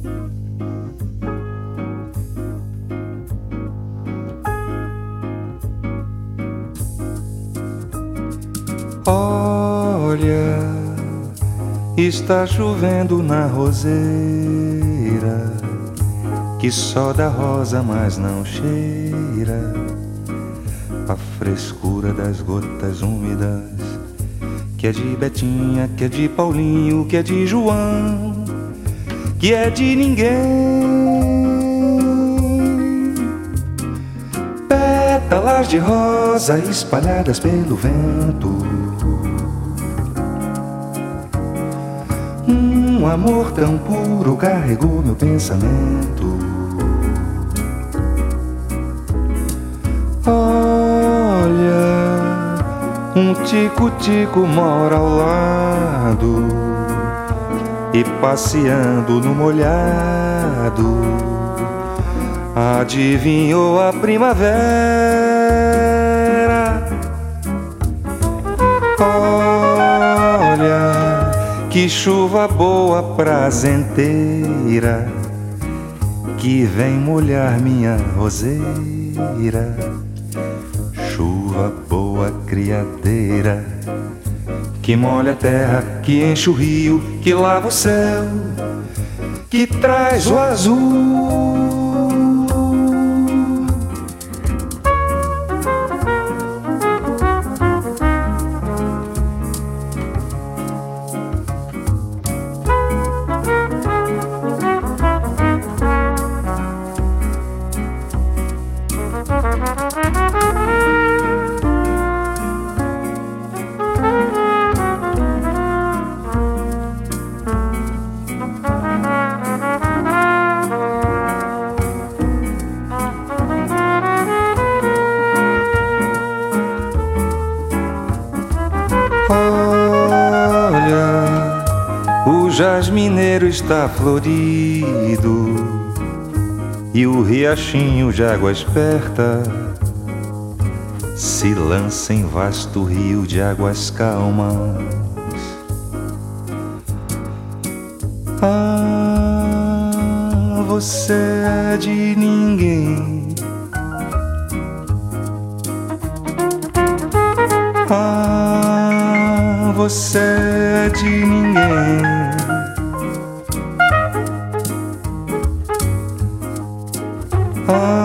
Olha, está chovendo na roseira, que só dá rosa, mas não cheira a frescura das gotas úmidas, que é de Betinha, que é de Paulinho, que é de João, que é de ninguém. Pétalas de rosa espalhadas pelo vento, um amor tão puro carregou meu pensamento. Olha, um tico-tico mora ao lado e passeando no molhado adivinhou a primavera. Olha, que chuva boa, prazenteira, que vem molhar minha roseira. Chuva boa, criadeira, que molha a terra, que enche o rio, que lava o céu, que traz o azul. Olha, o jasmineiro está florido e o riachinho de água esperta se lança em vasto rio de águas calmas. Ah, você é de ninguém. Ah, você é de ninguém. Ah,